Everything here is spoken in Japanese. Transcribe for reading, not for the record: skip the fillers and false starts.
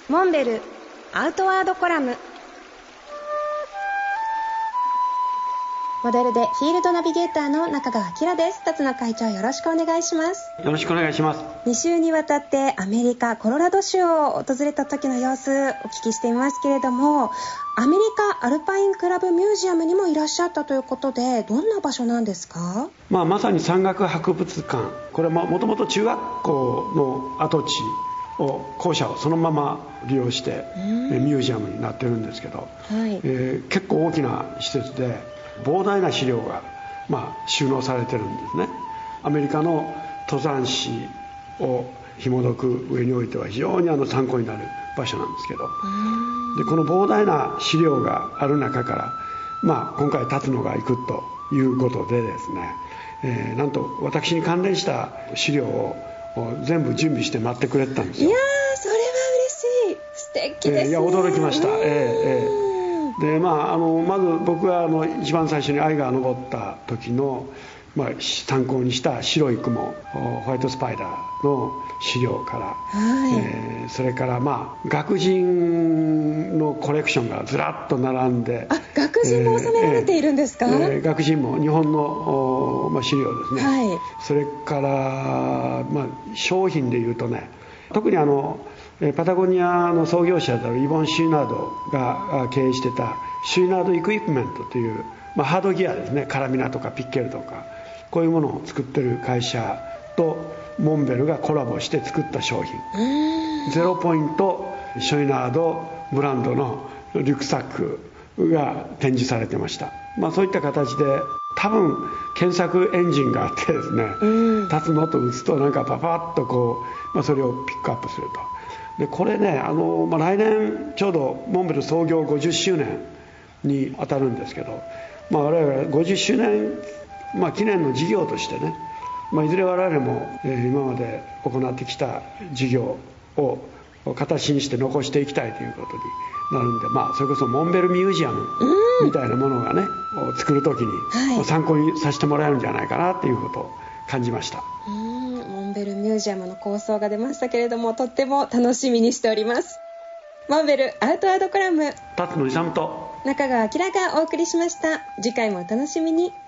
モンベルアウトワードコラム。モデルでフィールドナビゲーターの中川明です。辰野会長、よろしくお願いします。 よろしくお願いします。 2週にわたってアメリカコロラド州を訪れた時の様子お聞きしていますけれども、アメリカアルパインクラブミュージアムにもいらっしゃったということで、どんな場所なんですか？ まさに山岳博物館、これもともと中学校の跡地を校舎をそのまま利用してミュージアムになってるんですけど、結構大きな施設で膨大な資料が、収納されてるんですね。アメリカの登山史を紐解く上においては非常に参考になる場所なんですけど、でこの膨大な資料がある中から、今回辰野が行くということでですね、なんと私に関連した資料を全部準備して待ってくれてたんですよ。 いやー、それは嬉しい。素敵ですね。 驚きました。でまず僕が一番最初にアイガー登った時の、参考にした白い雲、ホワイトスパイダーの資料から、それから学人のコレクションがずらっと並んで、 学人も収められているんですか？ 学人も日本の、資料ですね、それから、商品でいうとね、特にパタゴニアの創業者であるイボン・シュイナードが経営してたシュイナード・エクイプメントという、ハードギアですね、カラビナとかピッケルとかこういうものを作ってる会社とモンベルがコラボして作った商品、ゼロポイントシュイナードブランドのリュックサックが展示されてました。そういった形で多分検索エンジンがあってですね、辰野と打つとなんかパパッとそれをピックアップすると。でこれね、来年ちょうどモンベル創業50周年に当たるんですけど、我々50周年、記念の事業としてね、いずれ我々も、今まで行ってきた事業を形にして残していきたいということになるんで、それこそモンベルミュージアムみたいなものがね、作るときに参考にさせてもらえるんじゃないかなということを感じました。 モンベルミュージアムの構想が出ましたけれども、とっても楽しみにしております。モンベルアウトワードコラム、 辰野勇と中川明がお送りしました。次回もお楽しみに。